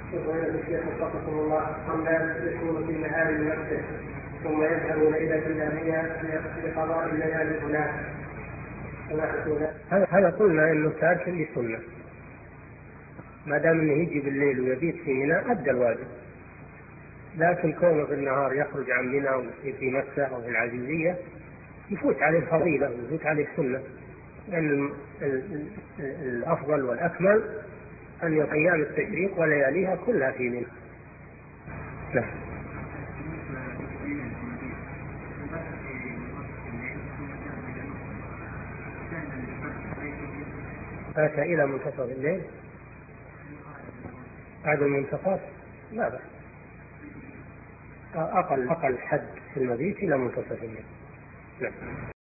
وفضيلة الشيخ وفقكم الله، قبل يكون في مهام نفسه ثم يذهبون إلى الإمامية لقضاء الليالي هناك. هذا قلنا إنه تارك لسنة، ما دام إنه يجي بالليل ويبيت في منى أدى الواجب. لكن كونه في النهار يخرج عن منى في مكة أو في العزيزية يفوت عليه الفضيلة ويفوت عليه السنة، لأن الأفضل والأكمل أن أيام التشريق ولياليها كلها في منى. فات إلى منتصف الليل بعد المنتصف لا بأس، أقل حد في المبيت إلى منتصف الليل.